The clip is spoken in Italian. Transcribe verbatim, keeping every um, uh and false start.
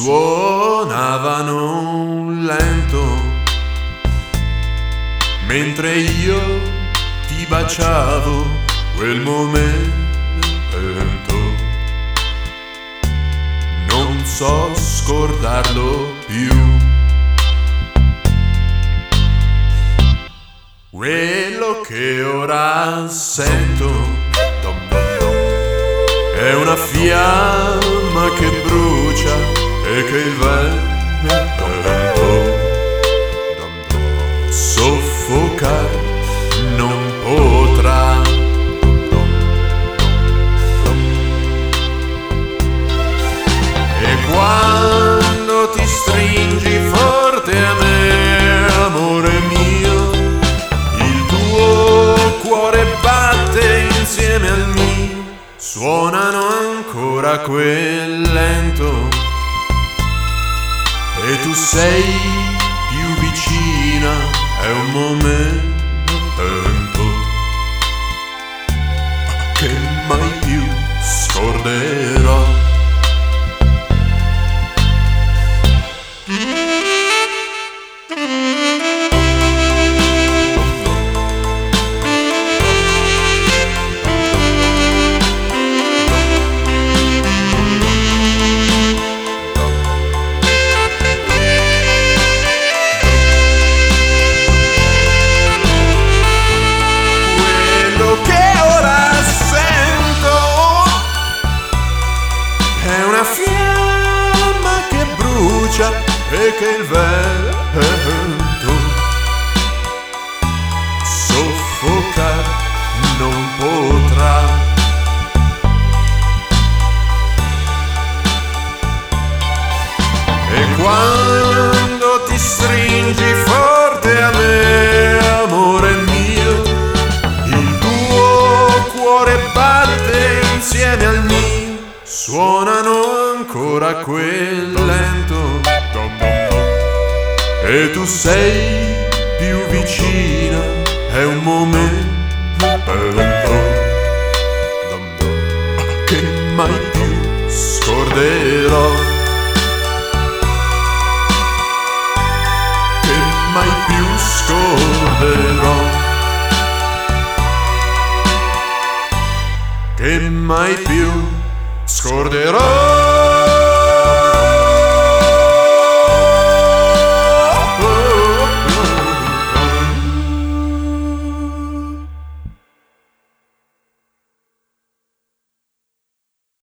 suonavano lento mentre io ti baciavo, quel momento non so scordarlo più. Quello che ora sento dom dom dom è una fiamma che brucia e che il vento soffocare non potrà. E quando ti stringi forte a me, amore mio, il tuo cuore batte insieme al mio, suonano ancora quel lento e tu sei più vicina, è un momento che mai più scorderò. È una fiamma che brucia e che il vento soffocare non potrà. E quando ti stringi forte a me, amore mio, il tuo cuore batte insieme al mio, suonano ancora quel lento e tu sei più vicina, è un momento che mai più scorderò, che mai più scorderò, che mai più scorderò.